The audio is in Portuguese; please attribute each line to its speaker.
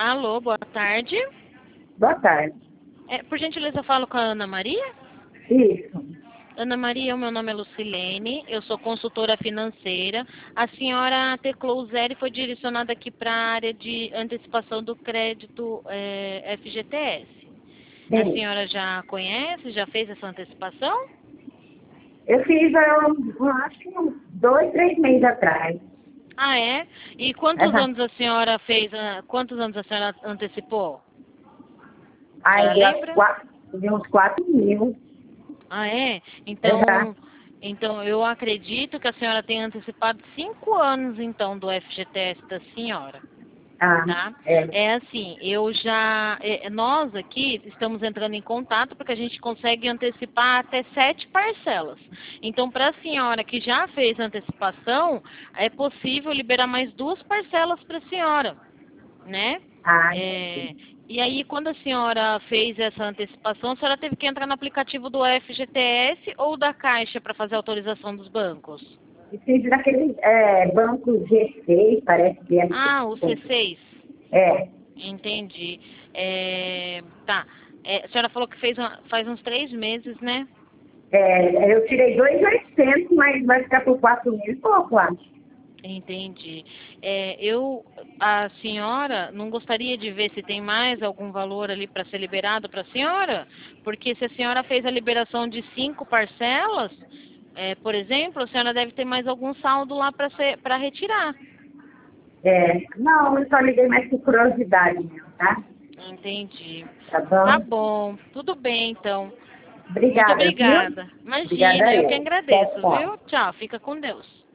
Speaker 1: Alô, boa tarde.
Speaker 2: Boa tarde.
Speaker 1: Por gentileza, eu falo com a Ana Maria?
Speaker 2: Isso.
Speaker 1: Ana Maria, o meu nome é Lucilene, eu sou consultora financeira. A senhora teclou 0 e foi direcionada aqui para a área de antecipação do crédito FGTS. A
Speaker 2: Sim.
Speaker 1: senhora já conhece, já fez essa antecipação?
Speaker 2: Eu fiz, acho que uns 2, 3 meses atrás.
Speaker 1: Ah, é? E quantos
Speaker 2: Aham.
Speaker 1: anos a senhora fez, quantos anos a senhora antecipou? A senhora
Speaker 2: Aí
Speaker 1: lembra?
Speaker 2: de uns 4 mil.
Speaker 1: Ah, é?
Speaker 2: Aham.
Speaker 1: Então eu acredito que a senhora tenha antecipado 5 anos, então, do FGTS da senhora,
Speaker 2: Ah,
Speaker 1: tá?
Speaker 2: é.
Speaker 1: É assim, nós aqui estamos entrando em contato porque a gente consegue antecipar até 7 parcelas. Então, para a senhora que já fez a antecipação, é possível liberar mais 2 parcelas para a senhora, né?
Speaker 2: Ah,
Speaker 1: É, e aí, quando a senhora fez essa antecipação, a senhora teve que entrar no aplicativo do FGTS ou da Caixa para fazer a autorização dos bancos?
Speaker 2: e fiz daquele banco G6, parece que é.
Speaker 1: Ah, o C6.
Speaker 2: É.
Speaker 1: Entendi. Tá. A senhora falou que faz uns 3 meses, né?
Speaker 2: Eu tirei 2.800, mas vai ficar por 4 mil e pouco, acho.
Speaker 1: Entendi. A senhora não gostaria de ver se tem mais algum valor ali para ser liberado para a senhora? Porque se a senhora fez a liberação de 5 parcelas, por exemplo, a senhora deve ter mais algum saldo lá para retirar.
Speaker 2: Não, eu só liguei mais por curiosidade mesmo, tá?
Speaker 1: Entendi.
Speaker 2: Tá
Speaker 1: Tá
Speaker 2: bom?
Speaker 1: bom, tudo bem então. Muito
Speaker 2: Obrigada, viu?
Speaker 1: obrigada.
Speaker 2: Obrigada
Speaker 1: Imagina, eu que
Speaker 2: eu. Tchau,
Speaker 1: agradeço,
Speaker 2: tchau.
Speaker 1: viu? Tchau, fica com Deus.